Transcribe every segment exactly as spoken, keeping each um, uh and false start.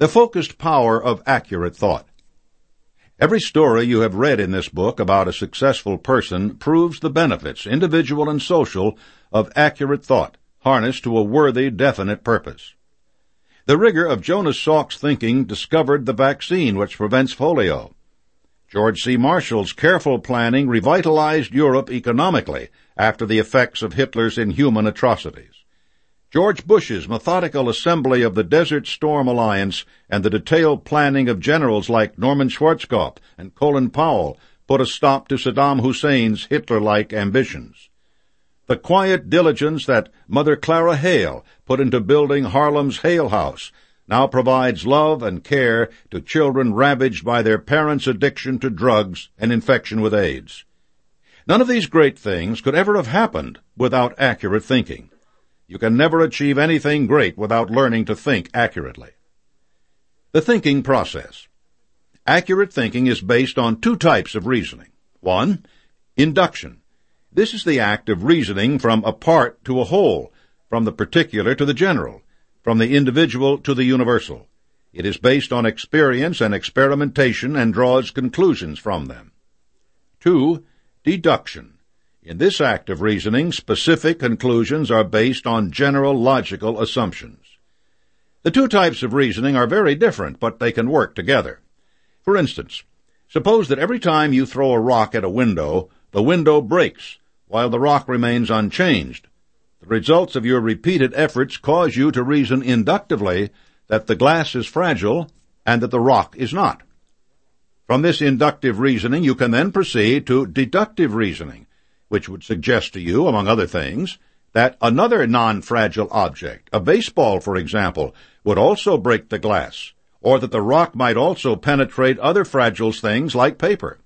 The focused power of accurate thought. Every story you have read in this book about a successful person proves the benefits, individual and social, of accurate thought, harnessed to a worthy, definite purpose. The rigor of Jonas Salk's thinking discovered the vaccine which prevents polio. George C. Marshall's careful planning revitalized Europe economically after the effects of Hitler's inhuman atrocities. George Bush's methodical assembly of the Desert Storm Alliance and the detailed planning of generals like Norman Schwarzkopf and Colin Powell put a stop to Saddam Hussein's Hitler-like ambitions. The quiet diligence that Mother Clara Hale put into building Harlem's Hale House now provides love and care to children ravaged by their parents' addiction to drugs and infection with AIDS. None of these great things could ever have happened without accurate thinking. You can never achieve anything great without learning to think accurately. The thinking process. Accurate thinking is based on two types of reasoning. One, induction. This is the act of reasoning from a part to a whole, from the particular to the general, from the individual to the universal. It is based on experience and experimentation and draws conclusions from them. Two, deduction. In this act of reasoning, specific conclusions are based on general logical assumptions. The two types of reasoning are very different, but they can work together. For instance, suppose that every time you throw a rock at a window, the window breaks, while the rock remains unchanged. The results of your repeated efforts cause you to reason inductively that the glass is fragile and that the rock is not. From this inductive reasoning, you can then proceed to deductive reasoning, which would suggest to you, among other things, that another non-fragile object, a baseball, for example, would also break the glass, or that the rock might also penetrate other fragile things like paper.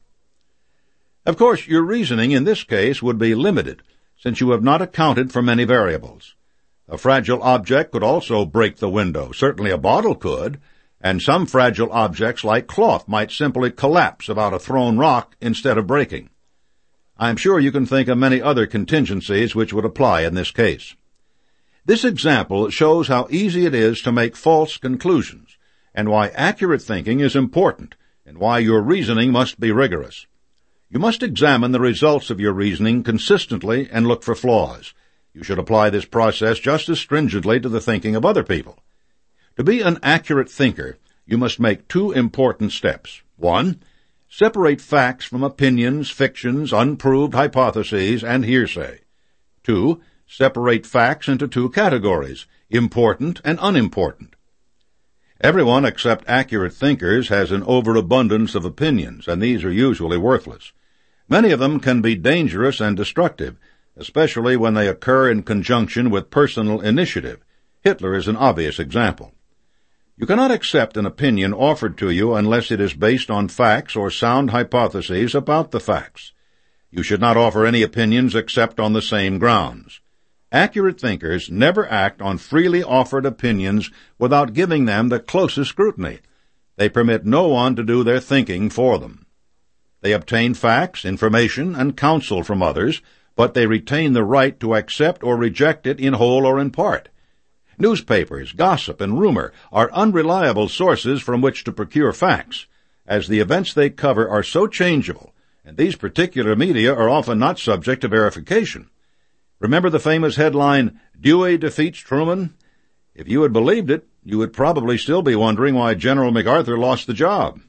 Of course, your reasoning in this case would be limited, since you have not accounted for many variables. A fragile object could also break the window, certainly a bottle could, and some fragile objects like cloth might simply collapse about a thrown rock instead of breaking. I am sure you can think of many other contingencies which would apply in this case. This example shows how easy it is to make false conclusions, and why accurate thinking is important, and why your reasoning must be rigorous. You must examine the results of your reasoning consistently and look for flaws. You should apply this process just as stringently to the thinking of other people. To be an accurate thinker, you must make two important steps. One, separate facts from opinions, fictions, unproved hypotheses, and hearsay. Two, separate facts into two categories, important and unimportant. Everyone except accurate thinkers has an overabundance of opinions, and these are usually worthless. Many of them can be dangerous and destructive, especially when they occur in conjunction with personal initiative. Hitler is an obvious example. You cannot accept an opinion offered to you unless it is based on facts or sound hypotheses about the facts. You should not offer any opinions except on the same grounds. Accurate thinkers never act on freely offered opinions without giving them the closest scrutiny. They permit no one to do their thinking for them. They obtain facts, information, and counsel from others, but they retain the right to accept or reject it in whole or in part. Newspapers, gossip, and rumor are unreliable sources from which to procure facts, as the events they cover are so changeable, and these particular media are often not subject to verification. Remember the famous headline, "Dewey defeats Truman"? If you had believed it, you would probably still be wondering why General MacArthur lost the job.